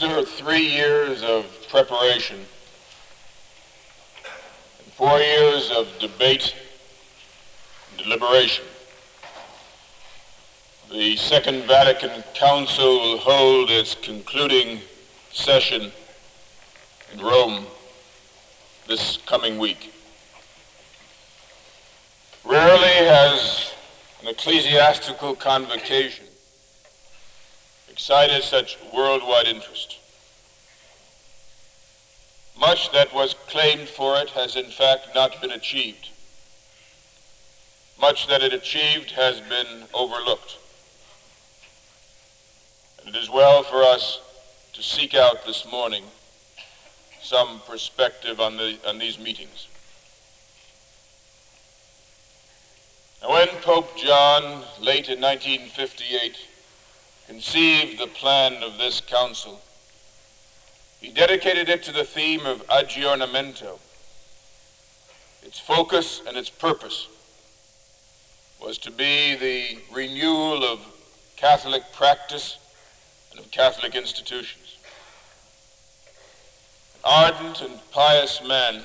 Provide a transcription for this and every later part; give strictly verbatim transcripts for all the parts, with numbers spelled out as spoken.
After three years of preparation and four years of debate and deliberation, the Second Vatican Council will hold its concluding session in Rome this coming week. Rarely has an ecclesiastical convocation excited such worldwide interest. Much that was claimed for it has in fact not been achieved. Much that it achieved has been overlooked. And it is well for us to seek out this morning some perspective on, the, on these meetings. Now, when Pope John, late in nineteen fifty-eight, conceived the plan of this council, he dedicated it to the theme of aggiornamento. Its focus and its purpose was to be the renewal of Catholic practice and of Catholic institutions. An ardent and pious man,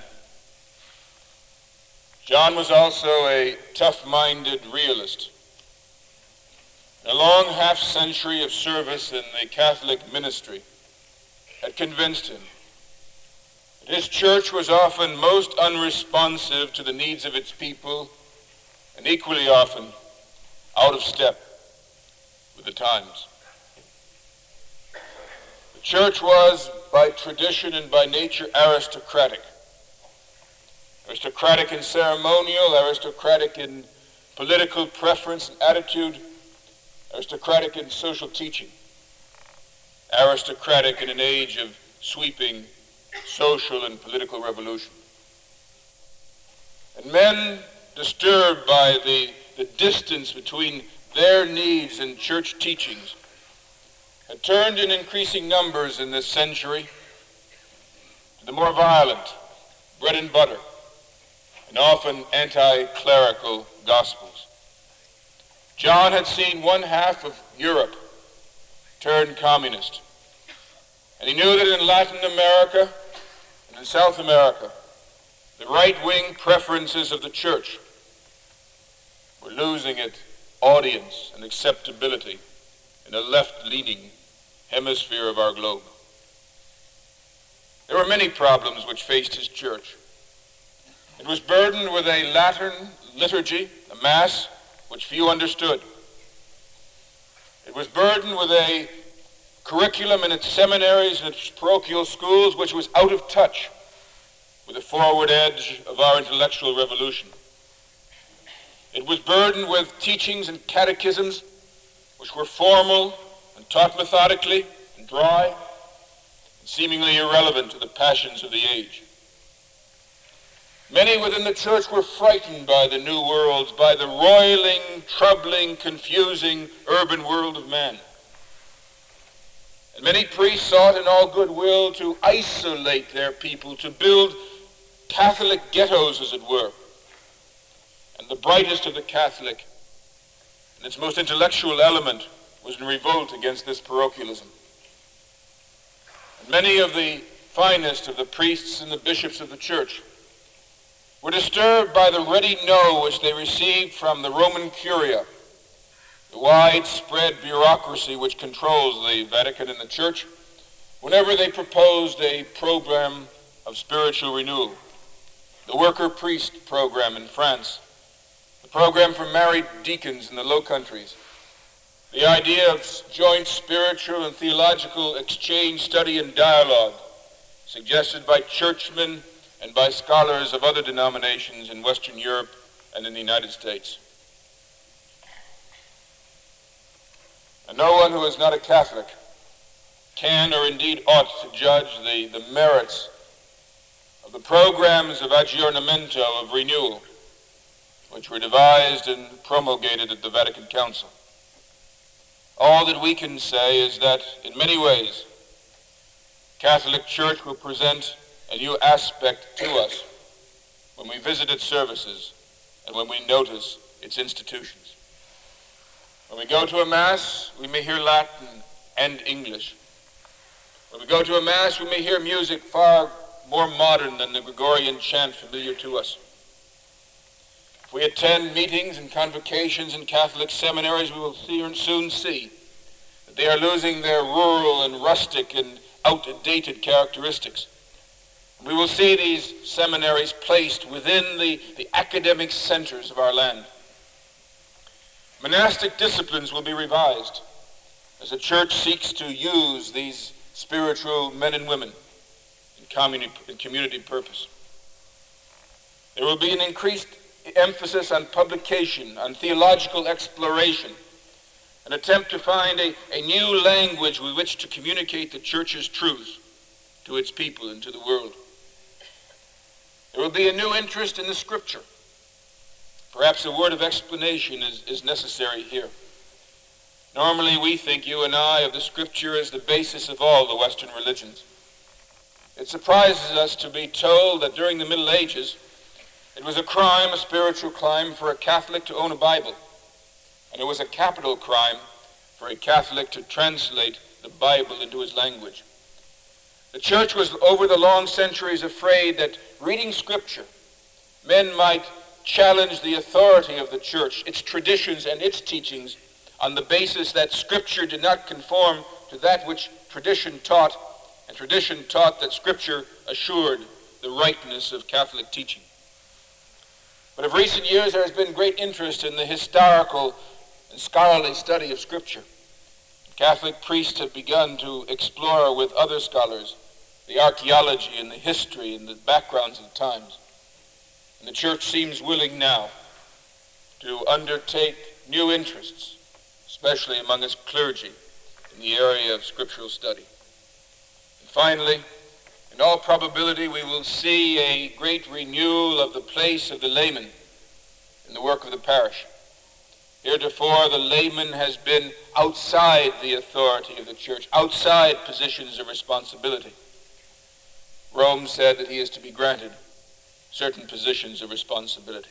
John was also a tough-minded realist. A long half-century of service in the Catholic ministry had convinced him that his church was often most unresponsive to the needs of its people and equally often out of step with the times. The church was, by tradition and by nature, aristocratic. Aristocratic in ceremonial, aristocratic in political preference and attitude, aristocratic in social teaching, aristocratic in an age of sweeping social and political revolution. And men, disturbed by the, the distance between their needs and church teachings, had turned in increasing numbers in this century to the more violent, bread and butter, and often anti-clerical gospels. John had seen one half of Europe turn communist. And he knew that in Latin America and in South America, the right-wing preferences of the church were losing its audience and acceptability in a left-leaning hemisphere of our globe. There were many problems which faced his church. It was burdened with a Latin liturgy, a Mass, which few understood. It was burdened with a curriculum in its seminaries and its parochial schools which was out of touch with the forward edge of our intellectual revolution. It was burdened with teachings and catechisms which were formal and taught methodically and dry and seemingly irrelevant to the passions of the age. Many within the church were frightened by the new worlds, by the roiling, troubling, confusing urban world of man. And many priests sought in all goodwill to isolate their people, to build Catholic ghettos, as it were. And the brightest of the Catholic, and its most intellectual element, was in revolt against this parochialism. And many of the finest of the priests and the bishops of the church were disturbed by the ready no which they received from the Roman Curia, the widespread bureaucracy which controls the Vatican and the Church, whenever they proposed a program of spiritual renewal. The worker priest program in France, the program for married deacons in the Low Countries, the idea of joint spiritual and theological exchange, study, and dialogue suggested by churchmen and by scholars of other denominations in Western Europe and in the United States. And no one who is not a Catholic can or indeed ought to judge the, the merits of the programs of aggiornamento, of renewal, which were devised and promulgated at the Vatican Council. All that we can say is that, in many ways, Catholic Church will present a new aspect to us when we visit its services and when we notice its institutions. When we go to a Mass, we may hear Latin and English. When we go to a Mass, we may hear music far more modern than the Gregorian chant familiar to us. If we attend meetings and convocations in Catholic seminaries, we will see and soon see that they are losing their rural and rustic and outdated characteristics. We will see these seminaries placed within the, the academic centers of our land. Monastic disciplines will be revised as the church seeks to use these spiritual men and women in community, in community purpose. There will be an increased emphasis on publication, on theological exploration, an attempt to find a, a new language with which to communicate the church's truth to its people and to the world. There will be a new interest in the Scripture. Perhaps a word of explanation is, is necessary here. Normally we think, you and I, of the Scripture as the basis of all the Western religions. It surprises us to be told that during the Middle Ages, it was a crime, a spiritual crime, for a Catholic to own a Bible. And it was a capital crime for a Catholic to translate the Bible into his language. The church was, over the long centuries, afraid that reading Scripture, men might challenge the authority of the church, its traditions and its teachings, on the basis that Scripture did not conform to that which tradition taught, and tradition taught that Scripture assured the rightness of Catholic teaching. But of recent years, there has been great interest in the historical and scholarly study of Scripture. Catholic priests have begun to explore with other scholars the archaeology and the history and the backgrounds of the times. And the church seems willing now to undertake new interests, especially among its clergy, in the area of scriptural study. And finally, in all probability, we will see a great renewal of the place of the layman in the work of the parish. Heretofore, the layman has been outside the authority of the church, outside positions of responsibility. Rome said that he is to be granted certain positions of responsibility.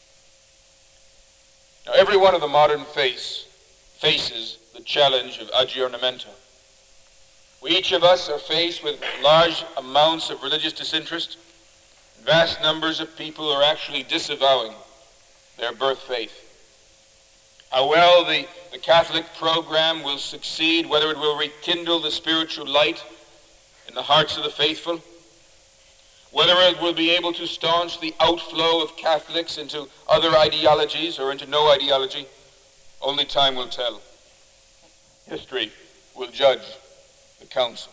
Now, every one of the modern faiths faces the challenge of aggiornamento. We, each of us, are faced with large amounts of religious disinterest. Vast numbers of people are actually disavowing their birth faith. How well the, the Catholic program will succeed, whether it will rekindle the spiritual light in the hearts of the faithful, whether it will be able to staunch the outflow of Catholics into other ideologies or into no ideology, only time will tell. History will judge the council.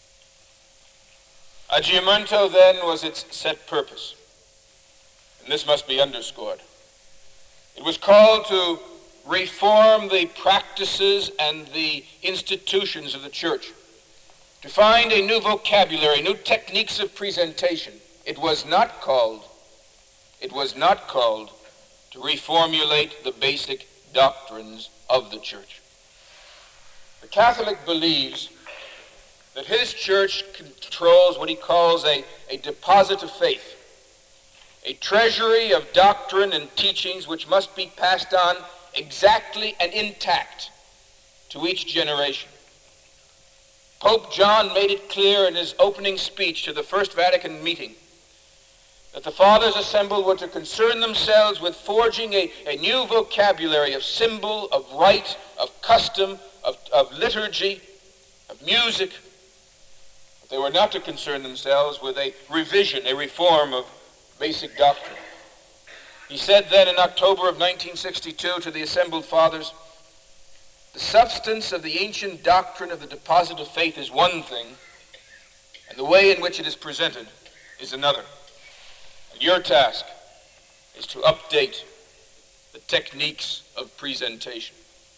Aggiornamento, then, was its set purpose, and this must be underscored. It was called to reform the practices and the institutions of the church, to find a new vocabulary, new techniques of presentation. It was not called, it was not called to reformulate the basic doctrines of the church. The Catholic believes that his church controls what he calls a, a deposit of faith, a treasury of doctrine and teachings which must be passed on exactly and intact to each generation. Pope John made it clear in his opening speech to the First Vatican meeting that the fathers assembled were to concern themselves with forging a, a new vocabulary of symbol, of rite, of custom, of, of liturgy, of music. But they were not to concern themselves with a revision, a reform of basic doctrine. He said then in October of nineteen sixty-two to the assembled fathers, "The substance of the ancient doctrine of the deposit of faith is one thing, and the way in which it is presented is another. And your task is to update the techniques of presentation."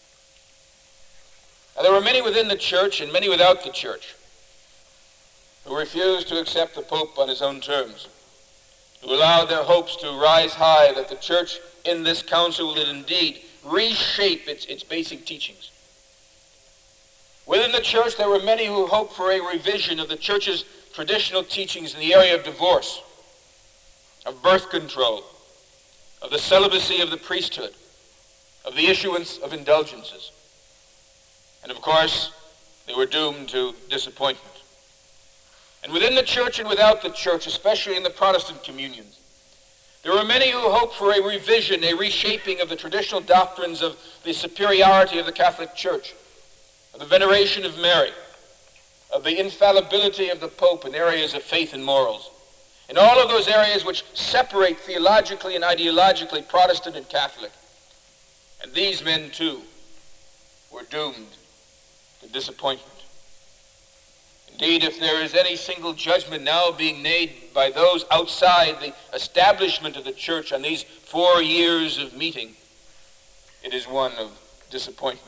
Now, there were many within the church and many without the church who refused to accept the Pope on his own terms, who allowed their hopes to rise high that the church in this council will indeed reshape its, its basic teachings. Within the church, there were many who hoped for a revision of the church's traditional teachings in the area of divorce, of birth control, of the celibacy of the priesthood, of the issuance of indulgences. And of course, they were doomed to disappointment. And within the church and without the church, especially in the Protestant communions, there were many who hoped for a revision, a reshaping of the traditional doctrines of the superiority of the Catholic Church, of the veneration of Mary, of the infallibility of the Pope in areas of faith and morals, in all of those areas which separate theologically and ideologically Protestant and Catholic. And these men, too, were doomed to disappointment. Indeed, if there is any single judgment now being made by those outside the establishment of the church on these four years of meeting, it is one of disappointment.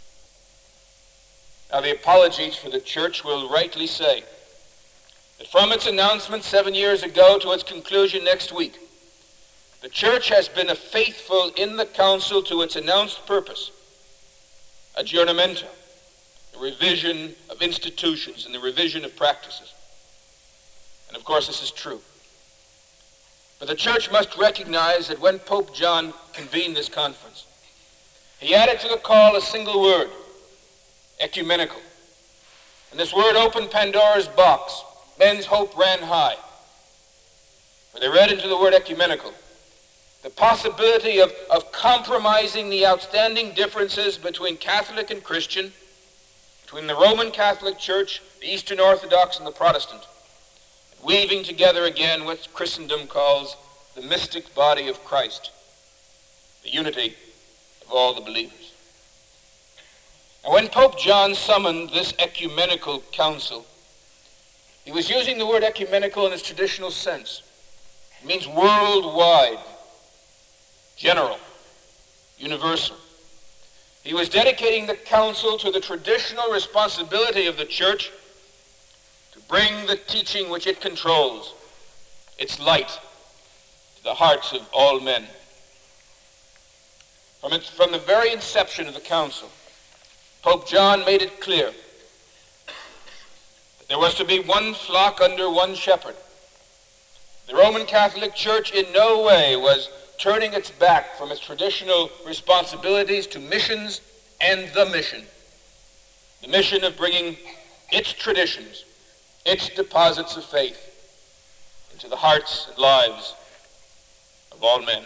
Now, the apologists for the church will rightly say that from its announcement seven years ago to its conclusion next week, the church has been faithful in the council to its announced purpose, aggiornamento, the revision of institutions and the revision of practices. And of course, this is true. But the church must recognize that when Pope John convened this conference, he added to the call a single word, ecumenical. And this word opened Pandora's box. Men's hope ran high. For they read into the word ecumenical the possibility of, of compromising the outstanding differences between Catholic and Christian, between the Roman Catholic Church, the Eastern Orthodox, and the Protestant, and weaving together again what Christendom calls the mystic body of Christ, the unity of all the believers. And when Pope John summoned this ecumenical council, he was using the word ecumenical in its traditional sense. It means worldwide, general, universal. He was dedicating the council to the traditional responsibility of the church to bring the teaching which it controls, its light, to the hearts of all men. From, its, from the very inception of the council, Pope John made it clear that there was to be one flock under one shepherd. The Roman Catholic Church in no way was turning its back from its traditional responsibilities to missions and the mission. The mission of bringing its traditions, its deposits of faith into the hearts and lives of all men.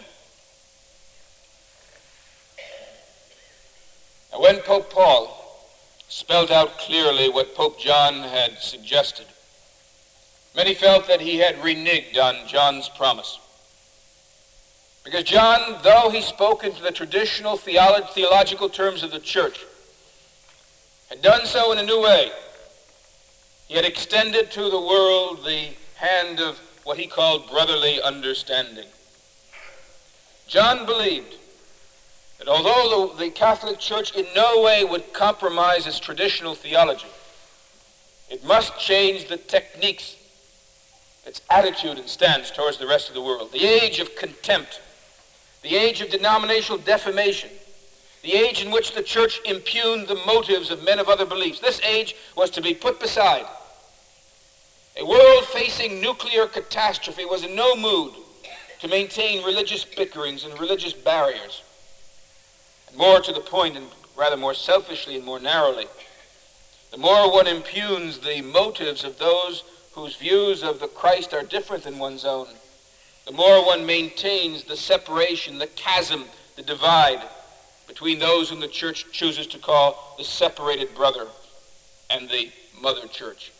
Now, when Pope Paul spelled out clearly what Pope John had suggested, many felt that he had reneged on John's promise. Because John, though he spoke into the traditional theolo- theological terms of the church, had done so in a new way. He had extended to the world the hand of what he called brotherly understanding. John believed that although the, the Catholic Church in no way would compromise its traditional theology, it must change the techniques, its attitude and stance towards the rest of the world. The age of contempt, the age of denominational defamation, the age in which the church impugned the motives of men of other beliefs, this age was to be put beside. A world facing nuclear catastrophe was in no mood to maintain religious bickerings and religious barriers. And more to the point, and rather more selfishly and more narrowly, the more one impugns the motives of those whose views of the Christ are different than one's own, the more one maintains the separation, the chasm, the divide between those whom the church chooses to call the separated brother and the mother church.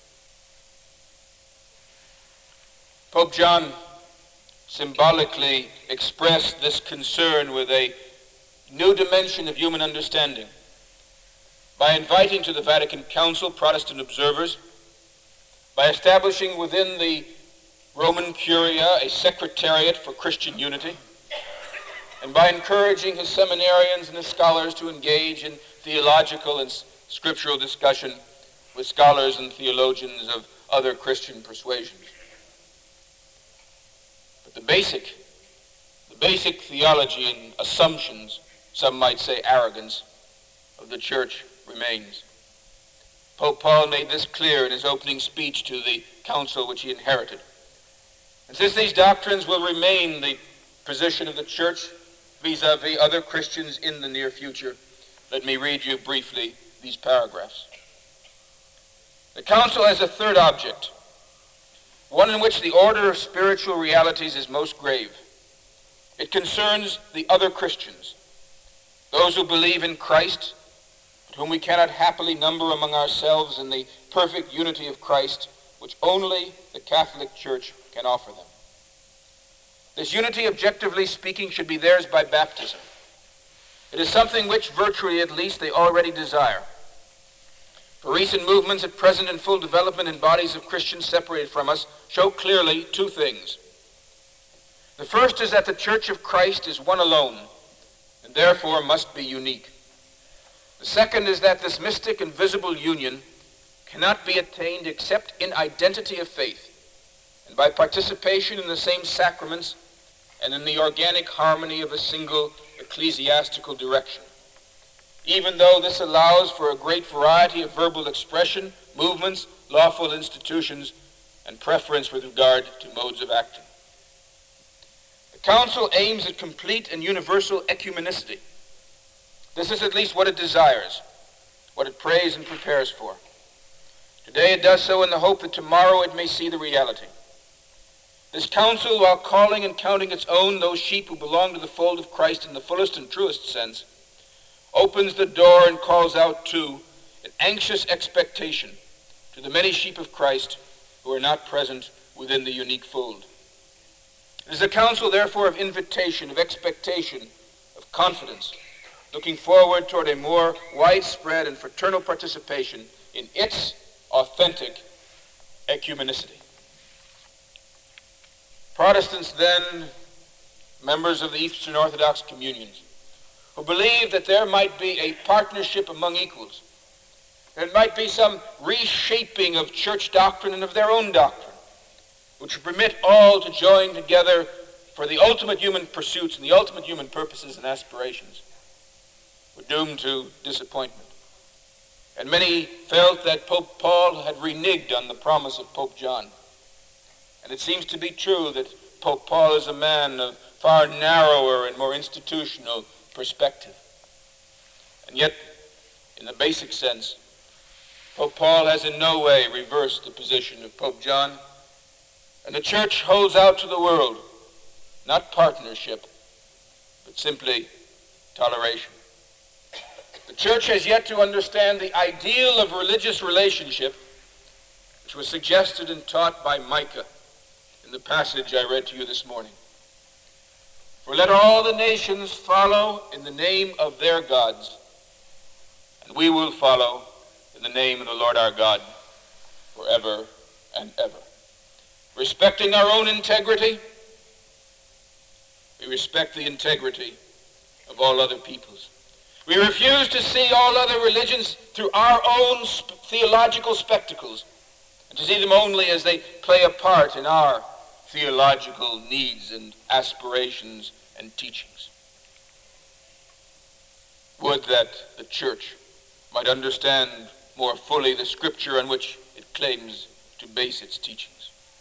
Pope John symbolically expressed this concern with a new dimension of human understanding by inviting to the Vatican Council Protestant observers, by establishing within the Roman Curia a secretariat for Christian unity, and by encouraging his seminarians and his scholars to engage in theological and scriptural discussion with scholars and theologians of other Christian persuasions. But the basic, the basic theology and assumptions, some might say arrogance, of the church remains. Pope Paul made this clear in his opening speech to the council which he inherited. And since these doctrines will remain the position of the church vis-a-vis other Christians in the near future, let me read you briefly these paragraphs. The council has a third object, one in which the order of spiritual realities is most grave. It concerns the other Christians, those who believe in Christ, but whom we cannot happily number among ourselves in the perfect unity of Christ, which only the Catholic Church can offer them. This unity, objectively speaking, should be theirs by baptism. It is something which, virtually at least, they already desire. For recent movements at present in full development in bodies of Christians separated from us show clearly two things. The first is that the Church of Christ is one alone, and therefore must be unique. The second is that this mystic and visible union cannot be attained except in identity of faith, and by participation in the same sacraments and in the organic harmony of a single ecclesiastical direction, even though this allows for a great variety of verbal expression, movements, lawful institutions, and preference with regard to modes of acting. The Council aims at complete and universal ecumenicity. This is at least what it desires, what it prays and prepares for. Today it does so in the hope that tomorrow it may see the reality. This council, while calling and counting its own those sheep who belong to the fold of Christ in the fullest and truest sense, opens the door and calls out too an anxious expectation to the many sheep of Christ who are not present within the unique fold. It is a council, therefore, of invitation, of expectation, of confidence, looking forward toward a more widespread and fraternal participation in its authentic ecumenicity. Protestants then, members of the Eastern Orthodox communions, who believe that there might be a partnership among equals, there might be some reshaping of church doctrine and of their own doctrine, which would permit all to join together for the ultimate human pursuits and the ultimate human purposes and aspirations, were doomed to disappointment. And many felt that Pope Paul had reneged on the promise of Pope John. And it seems to be true that Pope Paul is a man of far narrower and more institutional perspective. And yet, in the basic sense, Pope Paul has in no way reversed the position of Pope John, and the Church holds out to the world not partnership, but simply toleration. The Church has yet to understand the ideal of religious relationship, which was suggested and taught by Micah in the passage I read to you this morning. For let all the nations follow in the name of their gods, and we will follow in the name of the Lord our God forever and ever. Respecting our own integrity, we respect the integrity of all other peoples. We refuse to see all other religions through our own sp- theological spectacles, and to see them only as they play a part in our theological needs and aspirations and teachings. Would that the Church might understand more fully the scripture on which it claims to base its teachings.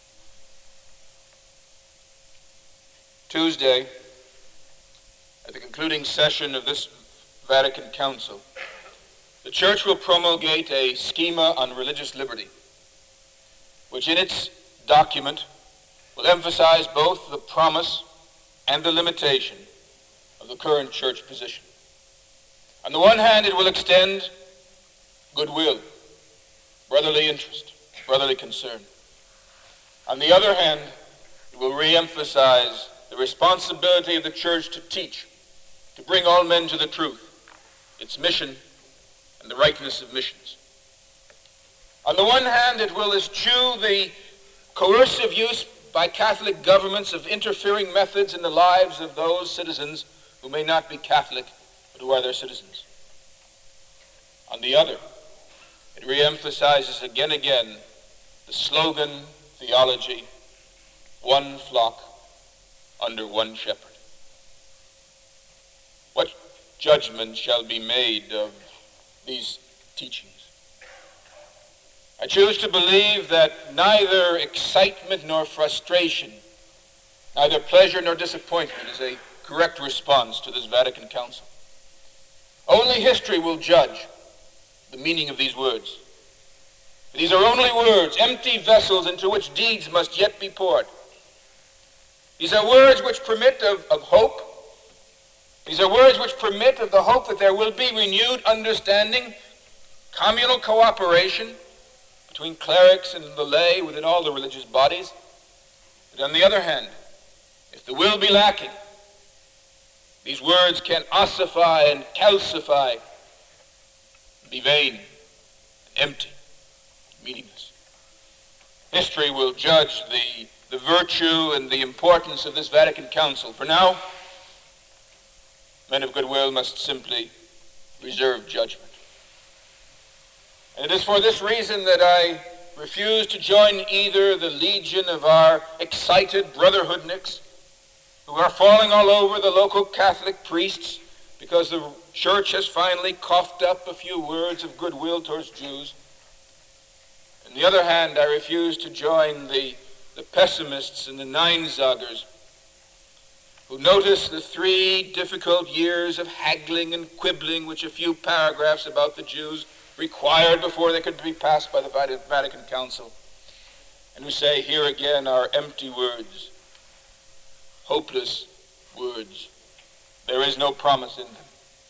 Tuesday, at the concluding session of this Vatican Council, the Church will promulgate a schema on religious liberty, which in its document will emphasize both the promise and the limitation of the current church position. On the one hand, it will extend goodwill, brotherly interest, brotherly concern. On the other hand, it will re-emphasize the responsibility of the church to teach, to bring all men to the truth, its mission, and the rightness of missions. On the one hand, it will eschew the coercive use by Catholic governments of interfering methods in the lives of those citizens who may not be Catholic, but who are their citizens. On the other, it re-emphasizes again and again the slogan theology, one flock under one shepherd. What judgment shall be made of these teachings? I choose to believe that neither excitement nor frustration, neither pleasure nor disappointment is a correct response to this Vatican Council. Only history will judge the meaning of these words. These are only words, empty vessels into which deeds must yet be poured. These are words which permit of, of hope. These are words which permit of the hope that there will be renewed understanding, communal cooperation between clerics and the lay within all the religious bodies. But on the other hand, if the will be lacking, these words can ossify and calcify, be vain, and empty, meaningless. History will judge the, the virtue and the importance of this Vatican Council. For now, men of goodwill must simply reserve judgment. And it is for this reason that I refuse to join either the legion of our excited brotherhoodniks who are falling all over the local Catholic priests because the church has finally coughed up a few words of goodwill towards Jews. On the other hand, I refuse to join the, the pessimists and the nine-zoggers who notice the three difficult years of haggling and quibbling which a few paragraphs about the Jews required before they could be passed by the Vatican Council, and who say, here again are empty words, hopeless words. There is no promise in them.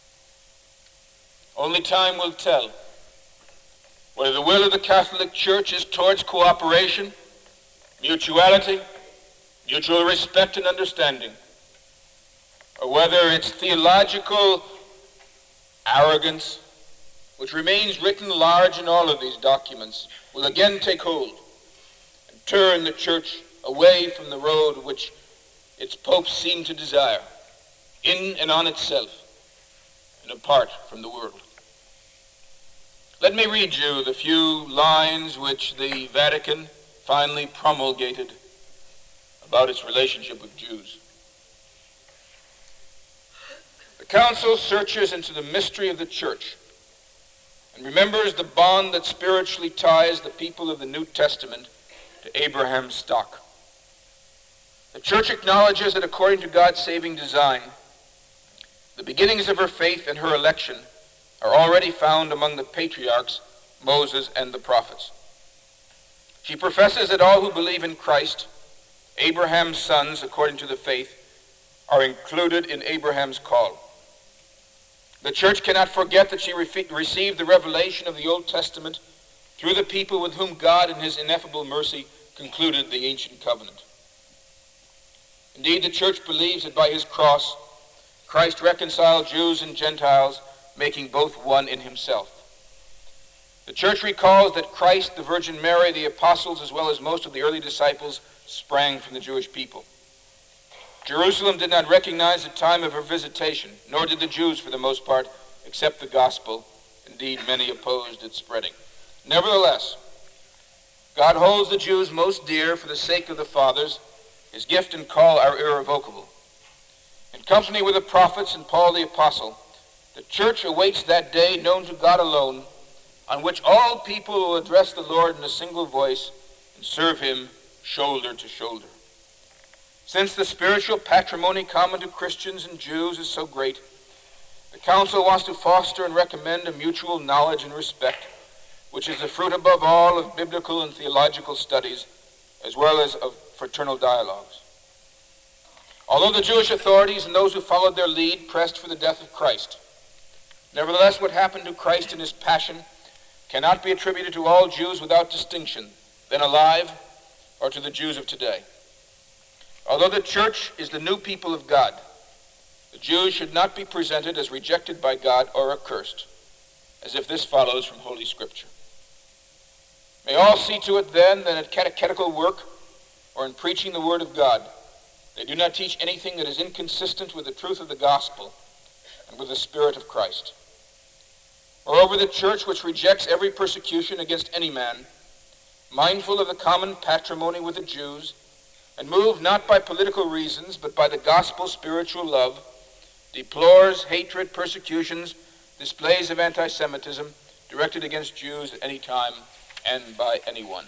Only time will tell whether the will of the Catholic Church is towards cooperation, mutuality, mutual respect and understanding, or whether its theological arrogance, which remains written large in all of these documents, will again take hold and turn the church away from the road which its popes seem to desire, in and on itself, and apart from the world. Let me read you the few lines which the Vatican finally promulgated about its relationship with Jews. The Council searches into the mystery of the church and remembers the bond that spiritually ties the people of the New Testament to Abraham's stock. The church acknowledges that according to God's saving design, the beginnings of her faith and her election are already found among the patriarchs, Moses and the prophets. She professes that all who believe in Christ, Abraham's sons according to the faith, are included in Abraham's call. The church cannot forget that she re- received the revelation of the Old Testament through the people with whom God in his ineffable mercy concluded the ancient covenant. Indeed, the church believes that by his cross, Christ reconciled Jews and Gentiles, making both one in himself. The church recalls that Christ, the Virgin Mary, the apostles, as well as most of the early disciples, sprang from the Jewish people. Jerusalem did not recognize the time of her visitation, nor did the Jews for the most part accept the gospel. Indeed, many opposed its spreading. Nevertheless, God holds the Jews most dear for the sake of the fathers. His gift and call are irrevocable. In company with the prophets and Paul the apostle, the church awaits that day known to God alone, on which all people will address the Lord in a single voice and serve him shoulder to shoulder. Since the spiritual patrimony common to Christians and Jews is so great, the Council wants to foster and recommend a mutual knowledge and respect, which is the fruit above all of biblical and theological studies, as well as of fraternal dialogues. Although the Jewish authorities and those who followed their lead pressed for the death of Christ, nevertheless what happened to Christ in his passion cannot be attributed to all Jews without distinction, then alive, or to the Jews of today. Although the church is the new people of God, the Jews should not be presented as rejected by God or accursed, as if this follows from Holy Scripture. May all see to it then that at catechetical work or in preaching the Word of God, they do not teach anything that is inconsistent with the truth of the gospel and with the Spirit of Christ. Moreover, the church which rejects every persecution against any man, mindful of the common patrimony with the Jews, and moved not by political reasons, but by the gospel's spiritual love, deplores hatred, persecutions, displays of anti-Semitism directed against Jews at any time and by anyone.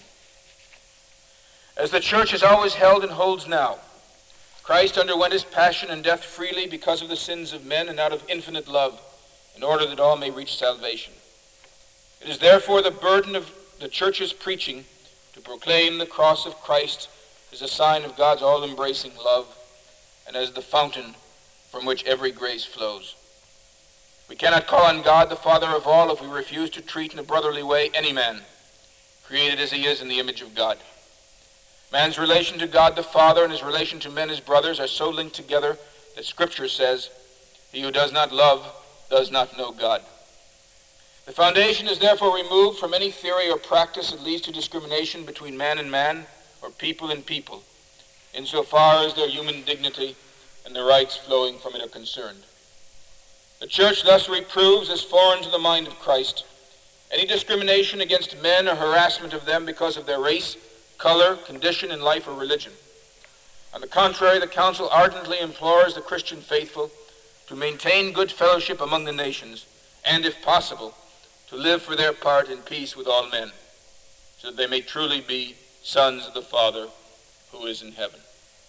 As the church has always held and holds now, Christ underwent his passion and death freely because of the sins of men and out of infinite love, in order that all may reach salvation. It is therefore the burden of the church's preaching to proclaim the cross of Christ as a sign of God's all-embracing love and as the fountain from which every grace flows. We cannot call on God, the Father of all, if we refuse to treat in a brotherly way any man, created as he is in the image of God. Man's relation to God the Father and his relation to men as brothers are so linked together that Scripture says, "He who does not love does not know God." The foundation is therefore removed from any theory or practice that leads to discrimination between man and man or people and people, insofar as their human dignity and the rights flowing from it are concerned. The church thus reproves as foreign to the mind of Christ any discrimination against men or harassment of them because of their race, color, condition in life, or religion. On the contrary, the council ardently implores the Christian faithful to maintain good fellowship among the nations and, if possible, to live for their part in peace with all men, so that they may truly be sons of the Father who is in heaven.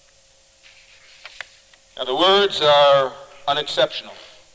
Now, the words are unexceptional.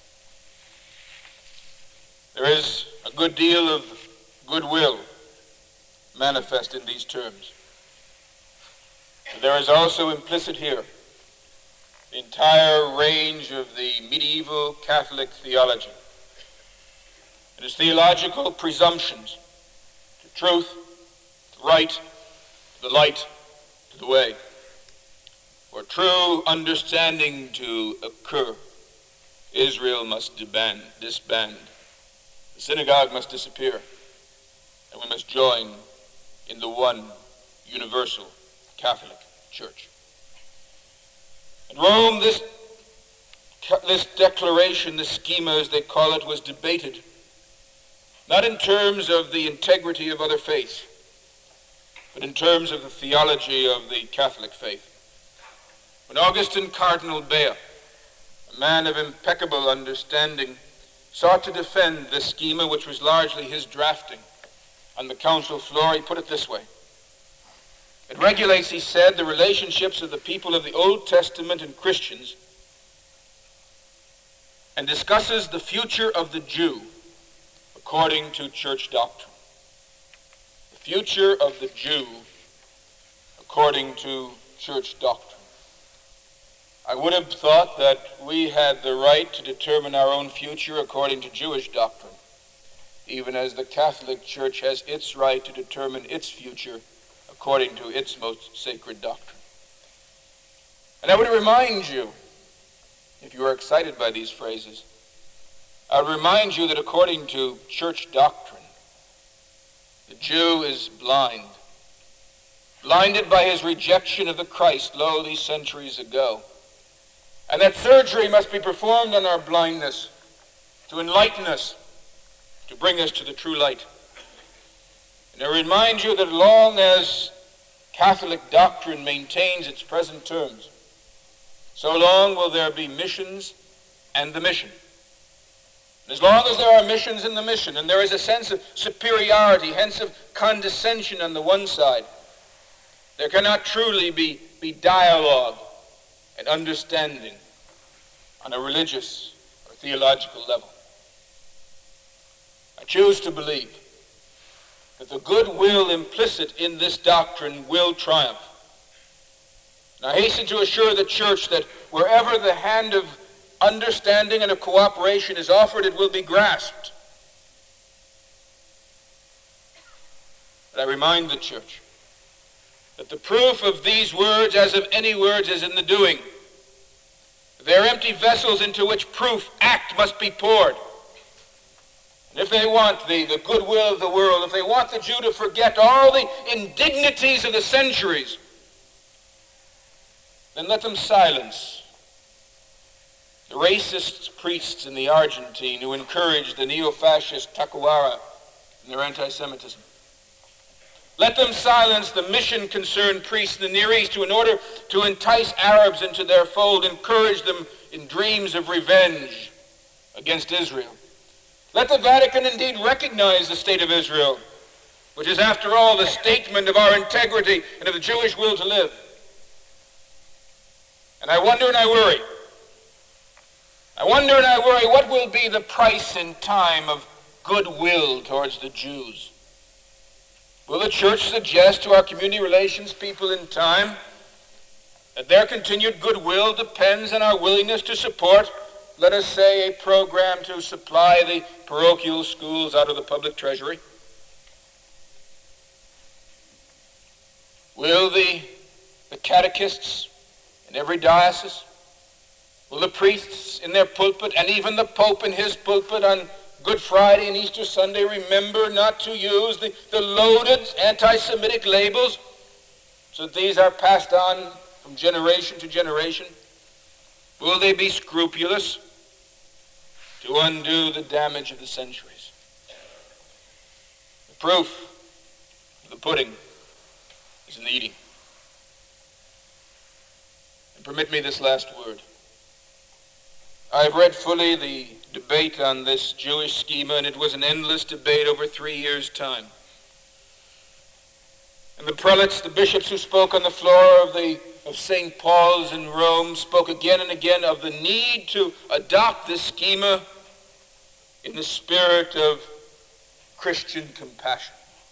There is a good deal of goodwill manifest in these terms. But there is also implicit here the entire range of the medieval Catholic theology and its theological presumptions to truth, to right, to the light, to the way. For true understanding to occur, Israel must disband, disband. The synagogue must disappear, and we must join in the one universal Catholic Church. In Rome, this, this declaration, this schema as they call it, was debated not in terms of the integrity of other faiths, but in terms of the theology of the Catholic faith. When Augustin Cardinal Bea, a man of impeccable understanding, sought to defend this schema, which was largely his drafting, on the council floor, he put it this way. It regulates, he said, the relationships of the people of the Old Testament and Christians, and discusses the future of the Jew according to church doctrine. The future of the Jew according to church doctrine. I would have thought that we had the right to determine our own future according to Jewish doctrine, even as the Catholic Church has its right to determine its future according to its most sacred doctrine. And I would remind you, if you are excited by these phrases, I would remind you that according to church doctrine, the Jew is blind, blinded by his rejection of the Christ, lo, these centuries ago, and that surgery must be performed on our blindness to enlighten us, to bring us to the true light. And I remind you that as long as Catholic doctrine maintains its present terms, so long will there be missions and the mission. And as long as there are missions in the mission, and there is a sense of superiority, hence of condescension on the one side, there cannot truly be, be dialogue and understanding on a religious or theological level. I choose to believe that the goodwill implicit in this doctrine will triumph. And I hasten to assure the church that wherever the hand of understanding and of cooperation is offered, it will be grasped. But I remind the church that the proof of these words, as of any words, is in the doing. They are empty vessels into which proof, act, must be poured. And if they want the, the goodwill of the world, if they want the Jew to forget all the indignities of the centuries, then let them silence the racist priests in the Argentine who encouraged the neo-fascist Tacuara in their anti-Semitism. Let them silence the mission-concerned priests in the Near East who, in order to entice Arabs into their fold, encourage them in dreams of revenge against Israel. Let the Vatican indeed recognize the state of Israel, which is, after all, the statement of our integrity and of the Jewish will to live. And I wonder and I worry. I wonder and I worry what will be the price in time of goodwill towards the Jews. Will the church suggest to our community relations people in time that their continued goodwill depends on our willingness to support, let us say, a program to supply the parochial schools out of the public treasury? Will the, the catechists in every diocese, will the priests in their pulpit, and even the Pope in his pulpit on Good Friday and Easter Sunday remember not to use the, the loaded anti-Semitic labels so that these are passed on from generation to generation? Will they be scrupulous to undo the damage of the centuries? The proof of the pudding is in the eating. And permit me this last word. I have read fully the debate on this Jewish schema, and it was an endless debate over three years' time. And the prelates, the bishops who spoke on the floor of the of Saint Paul's in Rome spoke again and again of the need to adopt this schema in the spirit of Christian compassion.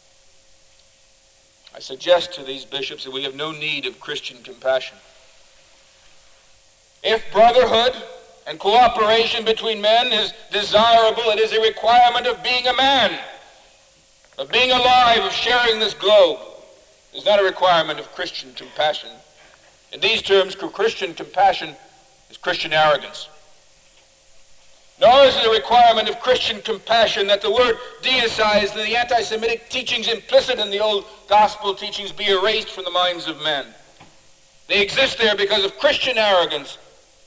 I suggest to these bishops that we have no need of Christian compassion. If brotherhood and cooperation between men is desirable, it is a requirement of being a man, of being alive, of sharing this globe. It is not a requirement of Christian compassion. In these terms, Christian compassion is Christian arrogance. Nor is it a requirement of Christian compassion that the word deicized and the anti-Semitic teachings implicit in the old gospel teachings be erased from the minds of men. They exist there because of Christian arrogance.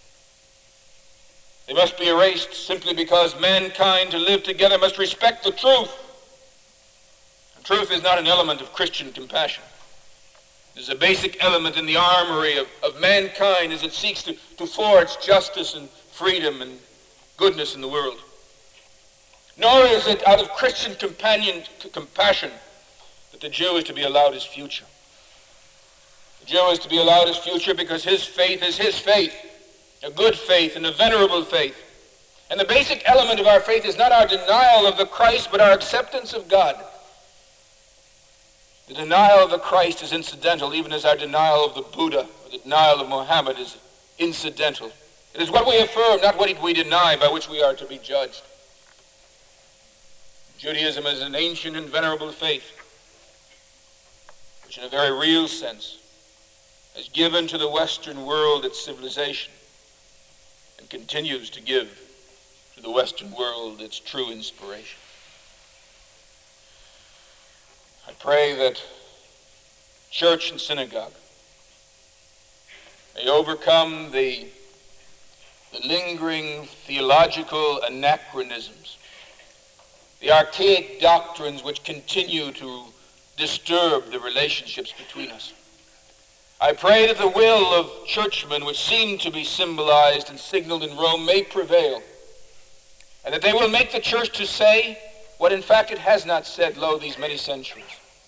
They must be erased simply because mankind to live together must respect the truth. And truth is not an element of Christian compassion. It is a basic element in the armory of, of mankind as it seeks to, to forge justice and freedom and goodness in the world. Nor is it out of Christian companion, compassion that the Jew is to be allowed his future. The Jew is to be allowed his future because his faith is his faith, a good faith and a venerable faith. And the basic element of our faith is not our denial of the Christ, but our acceptance of God. The denial of the Christ is incidental, even as our denial of the Buddha or the denial of Muhammad is incidental. It is what we affirm, not what we deny, by which we are to be judged. Judaism is an ancient and venerable faith, which in a very real sense has given to the Western world its civilization and continues to give to the Western world its true inspiration. I pray that church and synagogue may overcome the, the lingering theological anachronisms, the archaic doctrines which continue to disturb the relationships between us. I pray that the will of churchmen, which seem to be symbolized and signaled in Rome, may prevail, and that they will make the church to say what in fact it has not said, lo, these many centuries.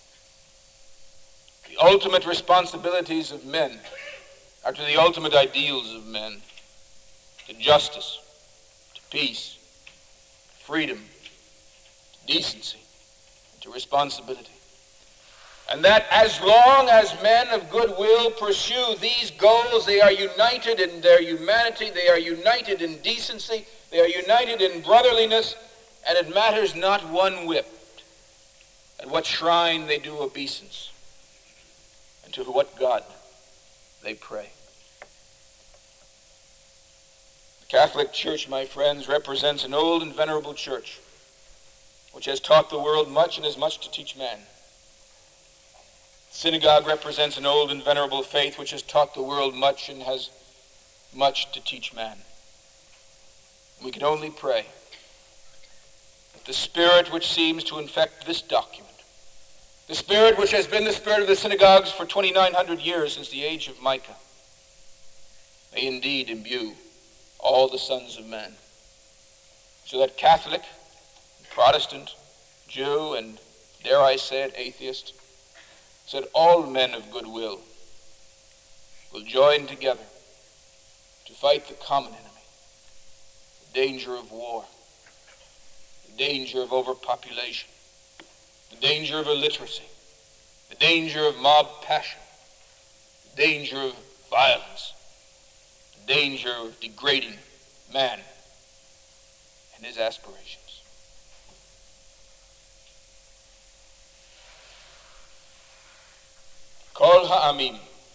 The ultimate responsibilities of men are to the ultimate ideals of men, to justice, to peace, freedom, to decency, and to responsibility. And that as long as men of goodwill pursue these goals, they are united in their humanity, they are united in decency, they are united in brotherliness, and it matters not one whit at what shrine they do obeisance and to what God they pray. The Catholic Church, my friends, represents an old and venerable church which has taught the world much and has much to teach man. The synagogue represents an old and venerable faith which has taught the world much and has much to teach man. We can only pray that the spirit which seems to infect this document, the spirit which has been the spirit of the synagogues for twenty-nine hundred years since the age of Micah, may indeed imbue all the sons of men, so that Catholic, Protestant, Jew, and dare I say it, atheist, so that all men of goodwill will join together to fight the common enemy, the danger of war, the danger of overpopulation, the danger of illiteracy, the danger of mob passion, the danger of violence, the danger of degrading man and his aspirations. Kol ha'amim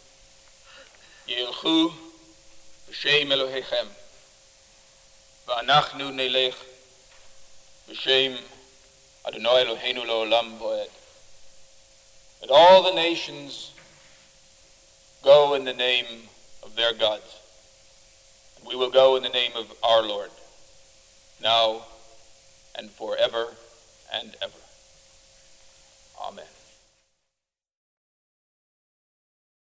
yilchu b'shem Elohechem v'anachnu nelech b'shem Adonai Eloheinu la'olam voed. That all the nations go in the name of their gods. And we will go in the name of our Lord, now and forever and ever. Amen.